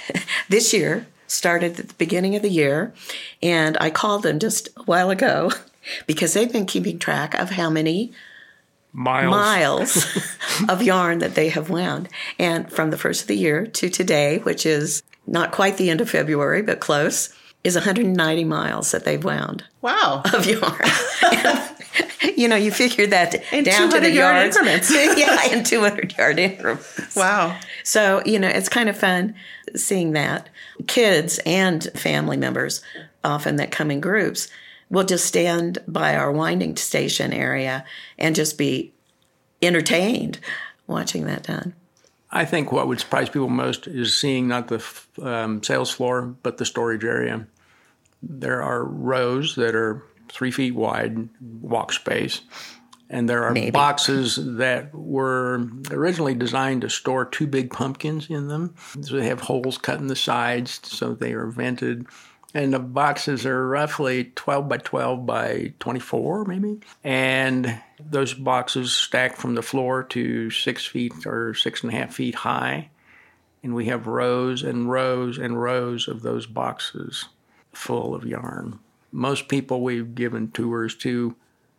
this year started at the beginning of the year, and I called them just a while ago because they've been keeping track of how many miles, miles of yarn that they have wound. And from the first of the year to today, which is not quite the end of February, but close, is one hundred ninety miles that they've wound. Wow. Of yarn. And, you know, you figure that in down to the yard yards. increments. Yeah, in two hundred yard increments. Wow. So, you know, it's kind of fun seeing that. Kids and family members, often that come in groups, will just stand by our winding station area and just be entertained watching that done. I think what would surprise people most is seeing not the um, sales floor, but the storage area. There are rows that are three feet wide, walk space, and there are Maybe. boxes that were originally designed to store two big pumpkins in them. So they have holes cut in the sides so they are vented. And the boxes are roughly twelve by twelve by twenty-four, maybe. And those boxes stack from the floor to six feet or six and a half feet high. And we have rows and rows and rows of those boxes full of yarn. Most people we've given tours to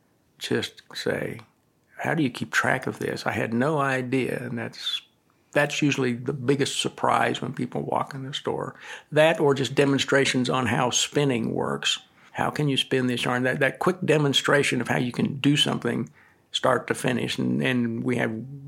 just say, how do you keep track of this? I had no idea. And that's That's usually the biggest surprise when people walk in the store. That or just demonstrations on how spinning works. How can you spin this yarn? That that quick demonstration of how you can do something start to finish. And, and we have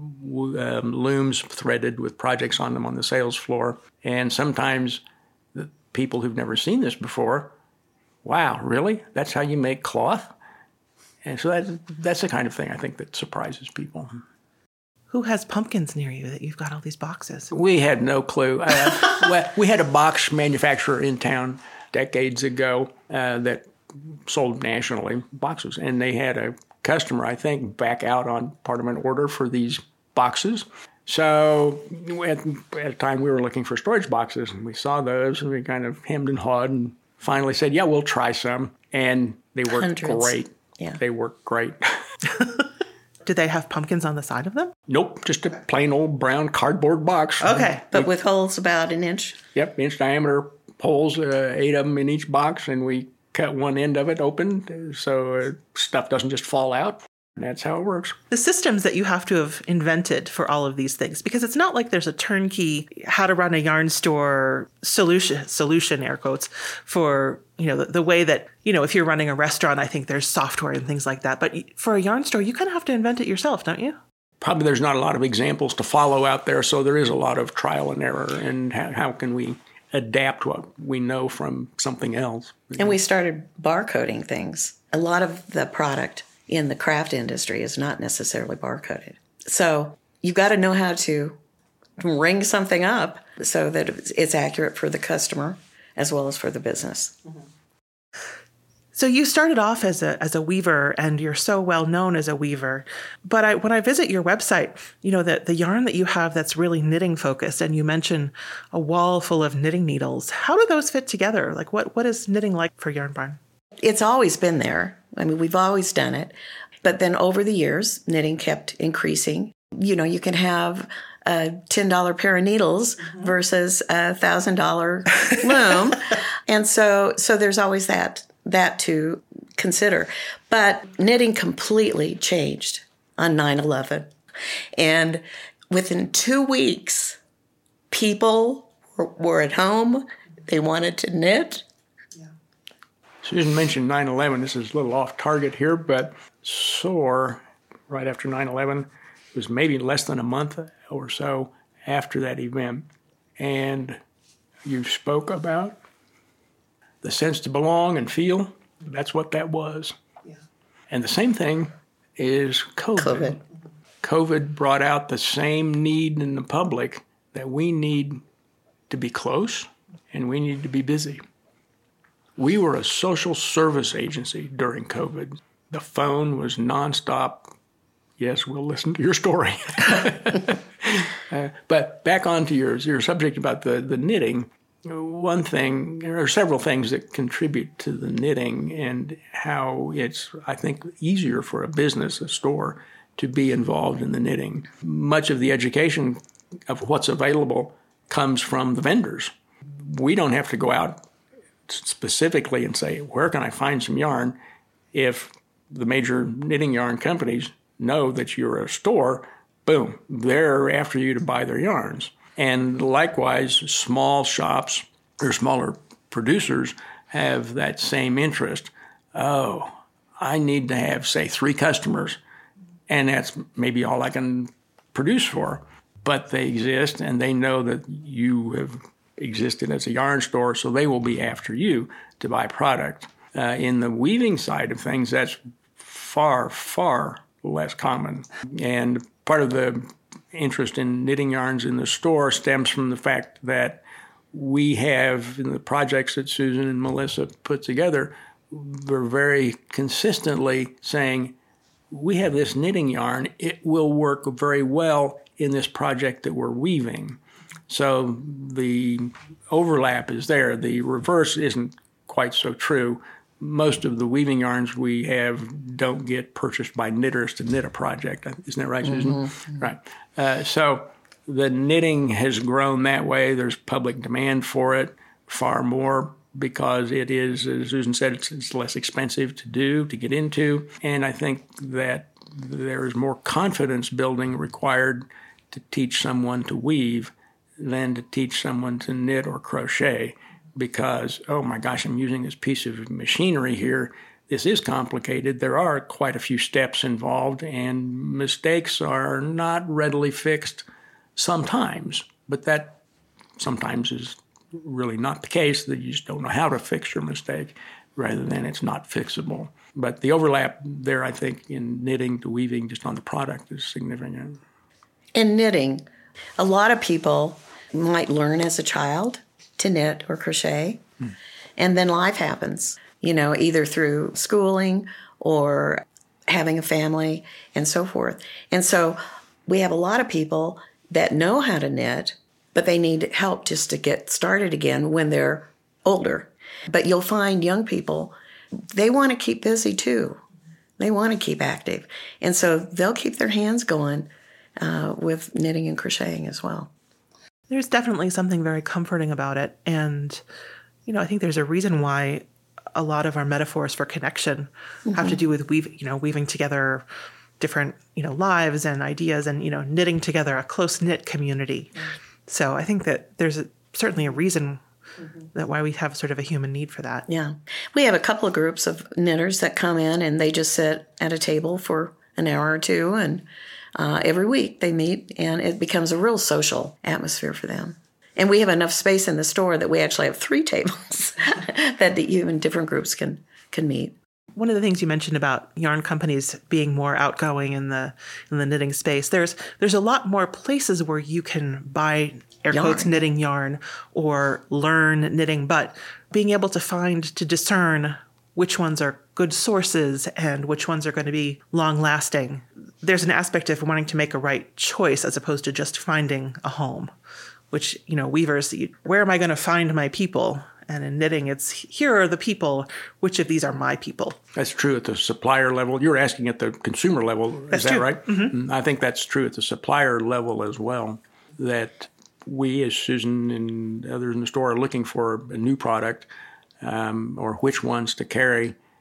um, looms threaded with projects on them on the sales floor. And sometimes the people who've never seen this before, wow, really? That's how you make cloth? And so that, that's the kind of thing I think that surprises people. Who has pumpkins near you that you've got all these boxes? We had no clue. Uh, well, we had a box manufacturer in town decades ago uh, that sold nationally boxes, and they had a customer, I think, back out on part of an order for these boxes. So at, at a time we were looking for storage boxes, and we saw those, and we kind of hemmed and hawed and finally said, yeah, we'll try some. And they worked Hundreds. great. Yeah. They worked great. Do they have pumpkins on the side of them? Nope, just a plain old brown cardboard box. Okay. But with holes about an inch? Yep, inch diameter holes, uh, eight of them in each box, and we cut one end of it open so uh, stuff doesn't just fall out. And that's how it works. The systems that you have to have invented for all of these things, because it's not like there's a turnkey how to run a yarn store solution, solution air quotes, for, you know, the, the way that, you know, if you're running a restaurant, I think there's software and things like that. But for a yarn store, you kind of have to invent it yourself, don't you? Probably there's not a lot of examples to follow out there, so there is a lot of trial and error. And how, how can we adapt what we know from something else? And we started barcoding things. A lot of the product in the craft industry is not necessarily barcoded. So you've got to know how to ring something up so that it's accurate for the customer as well as for the business. Mm-hmm. So you started off as a as a weaver, and you're so well known as a weaver. But I, when I visit your website, you know, the, the yarn that you have that's really knitting focused, and you mention a wall full of knitting needles. How do those fit together? Like, what what is knitting like for Yarn Barn? It's always been there. I mean, we've always done it. But then over the years, knitting kept increasing. You know, you can have a ten dollar pair of needles mm-hmm. versus a one thousand dollar loom. And so so there's always that that to consider. But knitting completely changed on nine eleven. And within two weeks, people were, were at home. They wanted to knit. Yeah. Susan mentioned nine eleven. This is a little off target here, but S O A R, right after nine eleven, was maybe less than a month or so after that event. And you spoke about the sense to belong and feel. That's what that was. Yeah. And the same thing is COVID. COVID. COVID brought out the same need in the public that we need to be close and we need to be busy. We were a social service agency during COVID. The phone was nonstop. Yes, we'll listen to your story. uh, but back on to your, your subject about the, the knitting. One thing, there are several things that contribute to the knitting and how it's, I think, easier for a business, a store, to be involved in the knitting. Much of the education of what's available comes from the vendors. We don't have to go out specifically and say, where can I find some yarn? If the major knitting yarn companies know that you're a store, boom, they're after you to buy their yarns. And likewise, small shops or smaller producers have that same interest. Oh, I need to have, say, three customers, and that's maybe all I can produce for. But they exist, and they know that you have existed as a yarn store, so they will be after you to buy product. Uh, in the weaving side of things, that's far, far less common. And part of the interest in knitting yarns in the store stems from the fact that we have, in the projects that Susan and Melissa put together, we're very consistently saying, we have this knitting yarn, it will work very well in this project that we're weaving. So the overlap is there. The reverse isn't quite so true. Most of the weaving yarns we have don't get purchased by knitters to knit a project. Isn't that right, Susan? Mm-hmm. Right. Uh, so the knitting has grown that way. There's public demand for it far more because it is, as Susan said, it's, it's less expensive to do, to get into. And I think that there's more confidence building required to teach someone to weave than to teach someone to knit or crochet. Because, oh my gosh, I'm using this piece of machinery here. This is complicated. There are quite a few steps involved, and mistakes are not readily fixed sometimes. But that sometimes is really not the case, that you just don't know how to fix your mistake, rather than it's not fixable. But the overlap there, I think, in knitting to weaving just on the product is significant. In knitting, a lot of people might learn as a child to knit or crochet. Hmm. And then life happens, you know, either through schooling or having a family and so forth. And so we have a lot of people that know how to knit, but they need help just to get started again when they're older. But you'll find young people, they want to keep busy too. They want to keep active. And so they'll keep their hands going uh, with knitting and crocheting as well. There's definitely something very comforting about it. And, you know, I think there's a reason why a lot of our metaphors for connection mm-hmm. have to do with weave, you know, weaving together different, you know, lives and ideas and, you know, knitting together a close-knit community. Mm-hmm. So I think that there's a, certainly a reason mm-hmm. that why we have sort of a human need for that. Yeah. We have a couple of groups of knitters that come in and they just sit at a table for an hour or two, and Uh, every week they meet, and it becomes a real social atmosphere for them. And we have enough space in the store that we actually have three tables that even different groups can can meet. One of the things you mentioned about yarn companies being more outgoing in the in the knitting space, there's there's a lot more places where you can buy air quotes knitting yarn or learn knitting, but being able to find, to discern which ones are good sources and which ones are going to be long-lasting. There's an aspect of wanting to make a right choice as opposed to just finding a home, which, you know, weavers, where am I going to find my people? And in knitting, it's here are the people. Which of these are my people? That's true at the supplier level. You're asking at the consumer level. That's is that true. Right? Mm-hmm. I think that's true at the supplier level as well, that we, as Susan and others in the store, are looking for a new product um, or which ones to carry.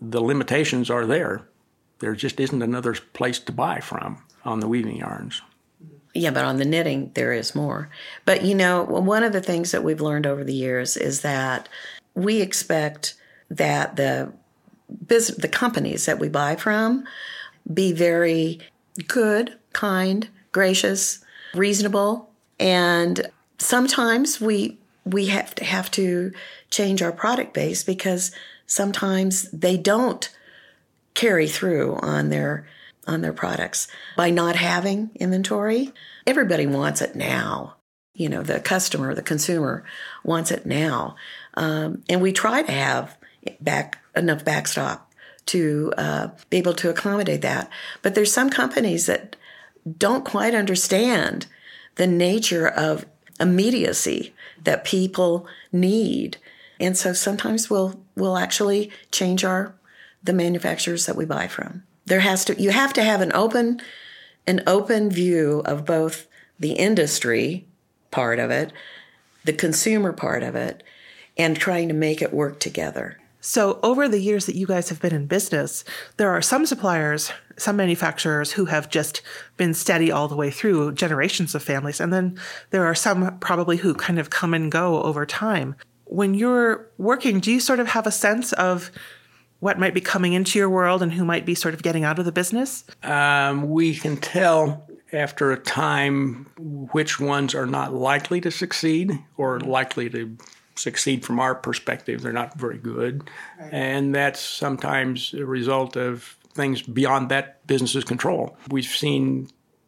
the limitations are there. There just isn't another place to buy from on the weaving yarns. Yeah, but on the knitting, there is more. But, you know, one of the things that we've learned over the years is that we expect that the business, the companies that we buy from be very good, kind, gracious, reasonable. And sometimes we we have to have to change our product base because sometimes they don't carry through on their on their products. By not having inventory, everybody wants it now. You know, the customer, the consumer wants it now. Um, and we try to have back enough backstop to uh, be able to accommodate that. But there's some companies that don't quite understand the nature of immediacy that people need. And so sometimes we'll we'll actually change our the manufacturers that we buy from. There has to you have to have an open an open view of both the industry part of it, the consumer part of it, and trying to make it work together. So over the years that you guys have been in business, there are some suppliers, some manufacturers who have just been steady all the way through generations of families. And then there are some probably who kind of come and go over time. When you're working, do you sort of have a sense of what might be coming into your world and who might be sort of getting out of the business? Um, we can tell after a time which ones are not likely to succeed or likely to succeed from our perspective. They're not very good. Right. And that's sometimes a result of things beyond that business's control. We've seen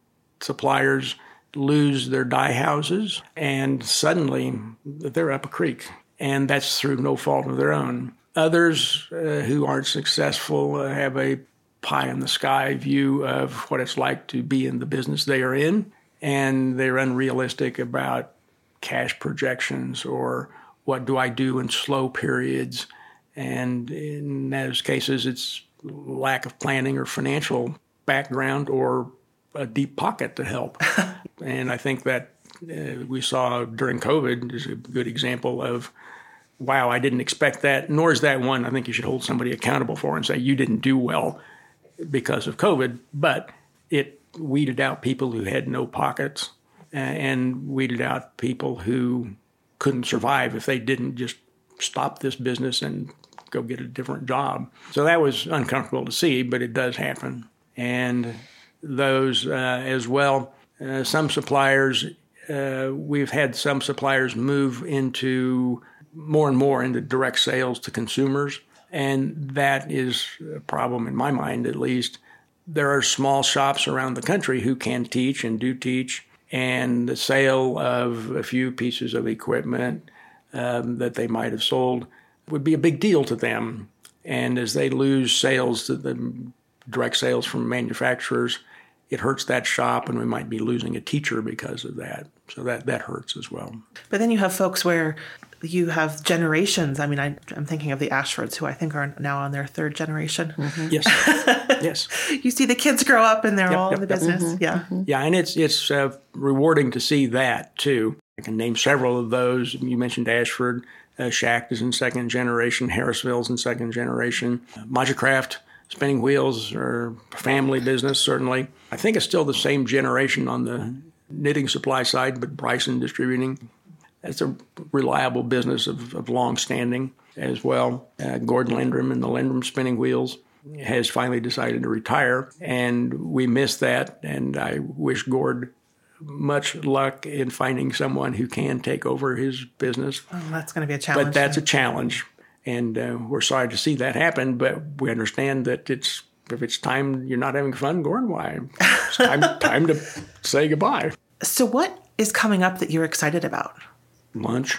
suppliers lose their dye houses and suddenly they're up a creek. And that's through no fault of their own. Others uh, who aren't successful uh, have a pie in the sky view of what it's like to be in the business they are in. And they're unrealistic about cash projections or what do I do in slow periods? And in those cases, it's lack of planning or financial background or a deep pocket to help. And I think that uh, we saw during COVID is a good example of, wow, I didn't expect that, nor is that one I think you should hold somebody accountable for and say you didn't do well because of COVID. But it weeded out people who had no pockets and weeded out people who couldn't survive if they didn't just stop this business and go get a different job. So that was uncomfortable to see, but it does happen. And those uh, as well, uh, some suppliers, uh, we've had some suppliers move into more and more into direct sales to consumers. And that is a problem in my mind, at least. There are small shops around the country who can teach and do teach. And the sale of a few pieces of equipment um, that they might have sold would be a big deal to them. And as they lose sales to the direct sales from manufacturers, it hurts that shop, and we might be losing a teacher because of that. So that, that hurts as well. But then you have folks where you have generations. I mean, I, I'm thinking of the Ashfords, who I think are now on their third generation. Mm-hmm. Yes, yes. You see the kids grow up and they're yep, all yep, in the yep. business. Mm-hmm. Yeah, Mm-hmm. Yeah, and it's it's uh, rewarding to see that too. I can name several of those. You mentioned Ashford. Uh, Schacht is in second generation. Harrisville's in second generation. Uh, Majicraft spinning wheels are family business, certainly. I think it's still the same generation on the knitting supply side, but Bryson Distributing. It's a reliable business of, of long standing as well. Uh, Gordon Lindrum and the Lindrum Spinning Wheels has finally decided to retire, and we miss that. And I wish Gord much luck in finding someone who can take over his business. oh, that's going to be a challenge. But that's then. a challenge, and uh, we're sorry to see that happen. But we understand that it's if it's time you're not having fun, Gordon, why? It's time time to say goodbye. So what is coming up that you're excited about? Lunch.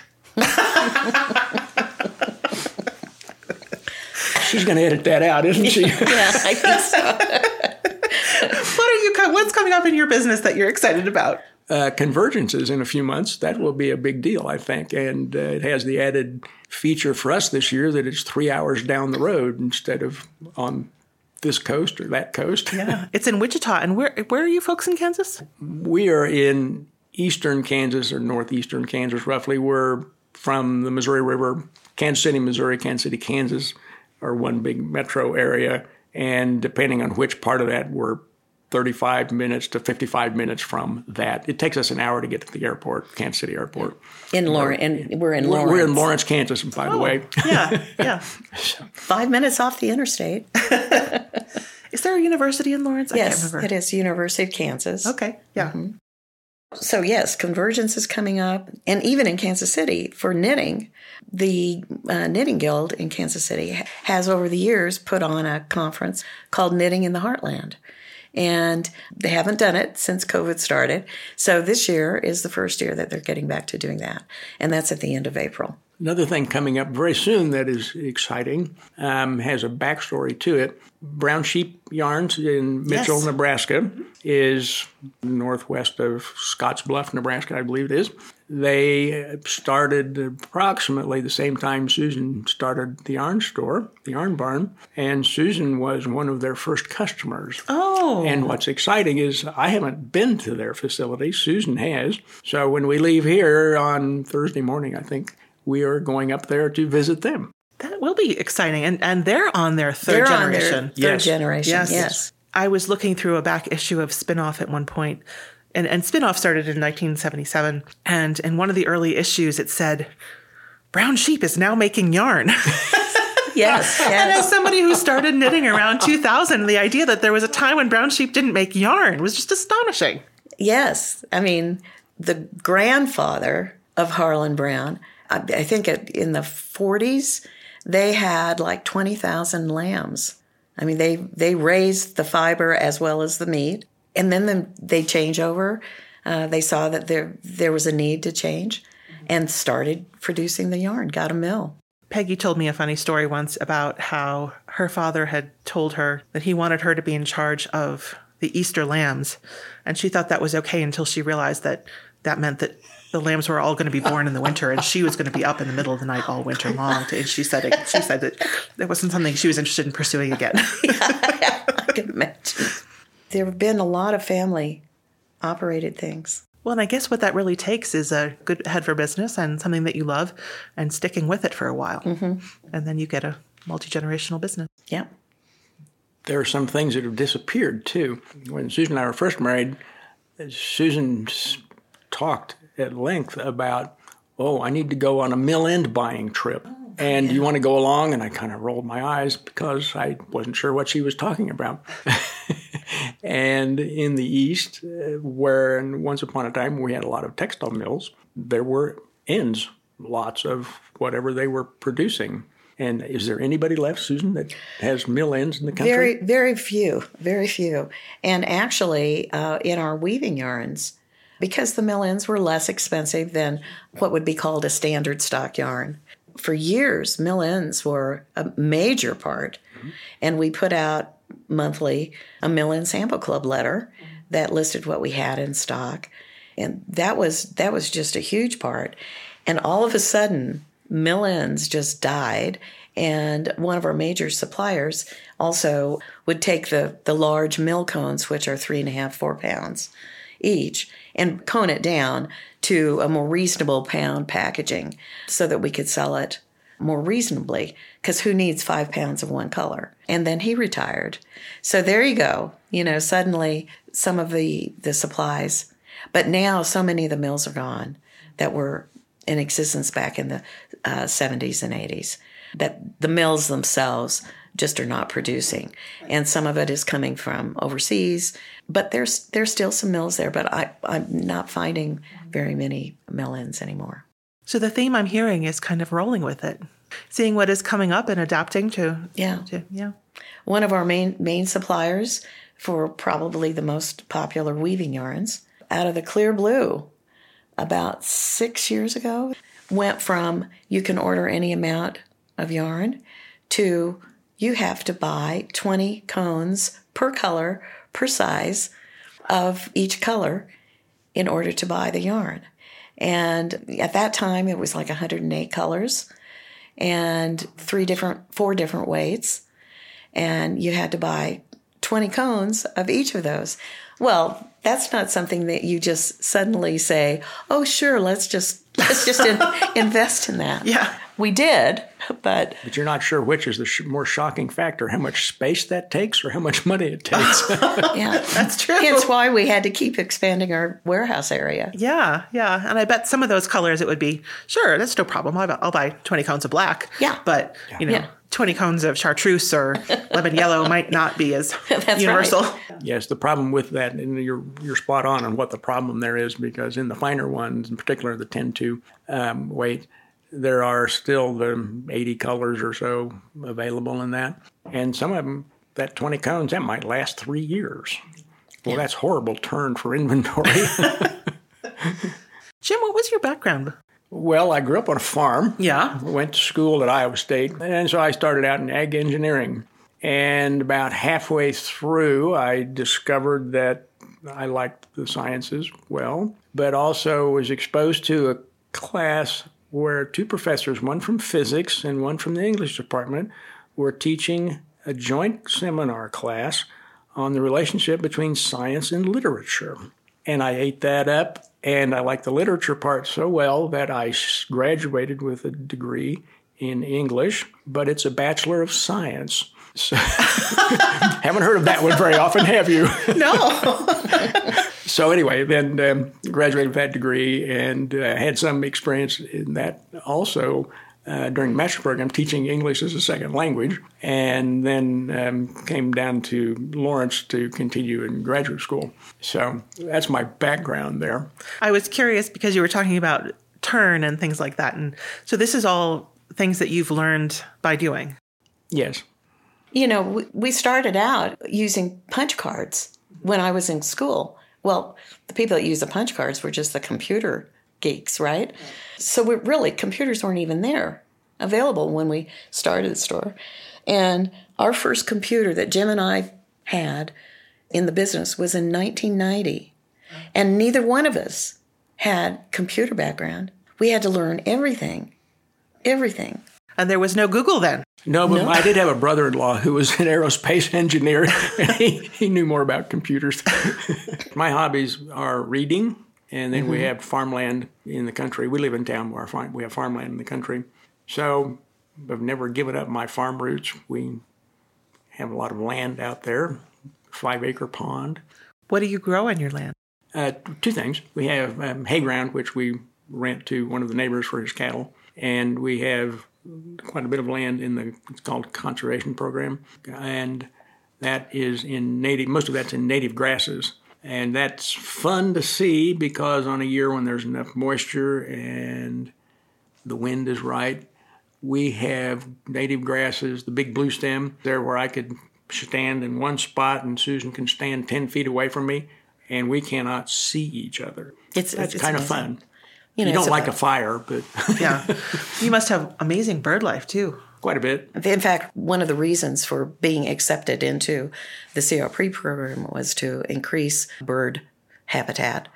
She's going to edit that out, isn't she? Yeah, I think so. What are you? What's coming up in your business that you're excited about? Uh, Convergences in a few months. That will be a big deal, I think. And uh, it has the added feature for us this year that it's three hours down the road instead of on this coast or that coast. Yeah, it's in Wichita. And where where are you folks in Kansas? We are in eastern Kansas or northeastern Kansas, roughly. We're from the Missouri River, Kansas City, Missouri, Kansas City, Kansas, or one big metro area. And depending on which part of that, we're thirty-five minutes to fifty-five minutes from that. It takes us an hour to get to the airport, Kansas City Airport. In Lawrence, and we're in we're, Lawrence. We're in Lawrence, Kansas, by oh, the way. Yeah, yeah. Five minutes off the interstate. Is there a university in Lawrence? I Yes, can't remember. it is University of Kansas. Okay, yeah. Mm-hmm. So yes, Convergence is coming up. And even in Kansas City for knitting, the uh, Knitting Guild in Kansas City has over the years put on a conference called Knitting in the Heartland. And they haven't done it since COVID started. So this year is the first year that they're getting back to doing that. And that's at the end of April. Another thing coming up very soon that is exciting, um, has a backstory to it. Brown Sheep Yarns in Mitchell, Yes. Nebraska, is northwest of Scottsbluff, Nebraska, I believe it is. They started approximately the same time Susan started the yarn store, the Yarn Barn, and Susan was one of their first customers. Oh. And what's exciting is I haven't been to their facility. Susan has. So when we leave here on Thursday morning, I think, we are going up there to visit them. That will be exciting. And and they're on their 3rd They're generation. on their third Yes. generation, Yes. yes. I was looking through a back issue of Spinoff at one point, and, and Spinoff started in nineteen seventy-seven. And in one of the early issues, it said, Brown Sheep is now making yarn. Yes, And yes. as somebody who started knitting around two thousand, the idea that there was a time when Brown Sheep didn't make yarn was just astonishing. Yes. I mean, the grandfather of Harlan Brown, I, I think it, in the forties, they had like twenty thousand lambs. I mean, they, they raised the fiber as well as the meat. And then the, they change over. Uh, they saw that there there was a need to change and started producing the yarn, got a mill. Peggy told me a funny story once about how her father had told her that he wanted her to be in charge of the Easter lambs. And she thought that was okay until she realized that that meant that the lambs were all going to be born in the winter and she was going to be up in the middle of the night all winter long. And she said it, she said that that wasn't something she was interested in pursuing again. Yeah, I can imagine. There have been a lot of family operated things. Well, and I guess what that really takes is a good head for business and something that you love and sticking with it for a while. Mm-hmm. And then you get a multi-generational business. Yeah. There are some things that have disappeared, too. When Susan and I were first married, Susan talked at length about, oh, I need to go on a mill end buying trip. Oh, and yeah. You want to go along? And I kind of rolled my eyes because I wasn't sure what she was talking about. And in the East, uh, where once upon a time we had a lot of textile mills, there were ends, lots of whatever they were producing. And is there anybody left, Susan, that has mill ends in the country? Very, very few, very few. And actually, uh, in our weaving yarns, because the mill ends were less expensive than what would be called a standard stock yarn, for years, mill ends were a major part. Mm-hmm. And we put out monthly a mill end sample club letter that listed what we had in stock. And that was that was just a huge part. And all of a sudden, mill ends just died. And one of our major suppliers also would take the, the large mill cones, which are three and a half, four pounds each, and cone it down to a more reasonable pound packaging so that we could sell it more reasonably, because who needs five pounds of one color? And then he retired. So there you go. You know, suddenly some of the, the supplies, but now so many of the mills are gone that were in existence back in the uh, seventies and eighties, that the mills themselves just are not producing. And some of it is coming from overseas, but there's there's still some mills there, but I, I'm not finding very many mill ends anymore. So the theme I'm hearing is kind of rolling with it, seeing what is coming up and adapting to. Yeah. To, yeah. One of our main main suppliers for probably the most popular weaving yarns, out of the clear blue, about six years ago, went from you can order any amount of yarn to you have to buy twenty cones per color, per size of each color in order to buy the yarn. And at that time, it was like one hundred eight colors and three different, four different weights. And you had to buy twenty cones of each of those. Well, that's not something that you just suddenly say, oh, sure, let's just let's just in, invest in that. Yeah. we did, but... But you're not sure which is the sh- more shocking factor, how much space that takes or how much money it takes. Yeah, that's true. Hence why we had to keep expanding our warehouse area. Yeah, yeah. And I bet some of those colors it would be, sure, that's no problem. I'll, I'll buy twenty cones of black. Yeah. But, you know, Yeah. twenty cones of chartreuse or lemon yellow might not be as That's universal. right. Yes, the problem with that, and you're you're spot on on what the problem there is, because in the finer ones, in particular the ten two um, weight, there are still the eighty colors or so available in that. And some of them, that twenty cones, that might last three years. Well, yeah. That's horrible turn for inventory. Jim, what was your background? Well, I grew up on a farm. Yeah. Went to school at Iowa State. And so I started out in ag engineering. And about halfway through, I discovered that I liked the sciences well, but also was exposed to a class where two professors, one from physics and one from the English department, were teaching a joint seminar class on the relationship between science and literature. And I ate that up, and I liked the literature part so well that I graduated with a degree in English, but it's a Bachelor of Science. So, haven't heard of that one very often, have you? No. So anyway, then um, graduated with that degree and uh, had some experience in that also uh, during the master's program, teaching English as a second language, and then um, came down to Lawrence to continue in graduate school. So that's my background there. I was curious because you were talking about turn and things like that. And so this is all things that you've learned by doing. Yes. You know, we started out using punch cards when I was in school. Well, the people that used the punch cards were just the computer geeks, right? So we really, computers weren't even there, available when we started the store. And our first computer that Jim and I had in the business was in nineteen ninety. And neither one of us had computer background. We had to learn everything, everything. And there was no Google then. No, but No. I did have a brother-in-law who was an aerospace engineer, and he, he knew more about computers. My hobbies are reading, and then mm-hmm. we have farmland in the country. We live in town where farm, we have farmland in the country. So I've never given up my farm roots. We have a lot of land out there, five-acre pond. What do you grow on your land? Uh, two things. We have um, hay ground, which we rent to one of the neighbors for his cattle, and we have quite a bit of land in the, it's called conservation program, and that is in native, most of that's in native grasses. And that's fun to see because on a year when there's enough moisture and the wind is right, we have native grasses, the big blue stem, there where I could stand in one spot and Susan can stand ten feet away from me, and we cannot see each other. It's, that's it's kind amazing. of fun. You, know, you don't a, like a fire, but... Yeah. You must have amazing bird life, too. Quite a bit. In fact, one of the reasons for being accepted into the C R P program was to increase bird habitat.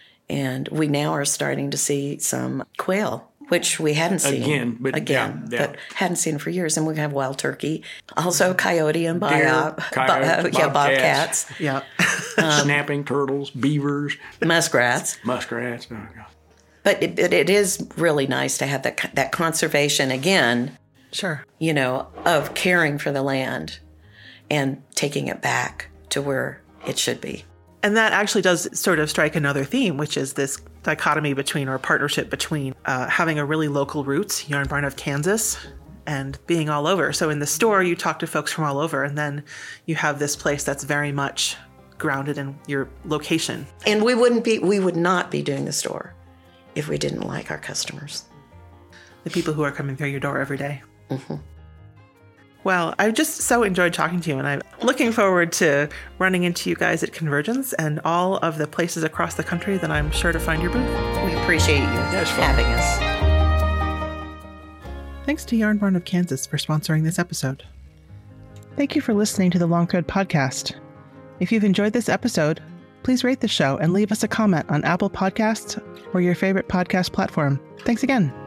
And we now are starting to see some quail, which we hadn't seen. Again. But Again, yeah, yeah. but hadn't seen for years. And we have wild turkey, also coyote and Deer, biop, coyote, bo- yeah, bobcats. bobcats. Yeah. Snapping turtles, beavers. Muskrats. Muskrats. Oh, God. But it, it, it is really nice to have that that conservation again, Sure. you know, of caring for the land and taking it back to where it should be. And that actually does sort of strike another theme, which is this dichotomy between, or partnership between, uh, having a really local roots, Yarn Barn of Kansas, and being all over. So in the store, you talk to folks from all over, and then you have this place that's very much grounded in your location. And we wouldn't be, we would not be doing the store if we didn't like our customers. The people who are coming through your door every day. Mm-hmm. Well, I've just so enjoyed talking to you, and I'm looking forward to running into you guys at Convergence and all of the places across the country that I'm sure to find your booth. We appreciate you That's fun. having us. Thanks to Yarn Barn of Kansas for sponsoring this episode. Thank you for listening to the Long Thread Podcast. If you've enjoyed this episode, please rate the show and leave us a comment on Apple Podcasts or your favorite podcast platform. Thanks again.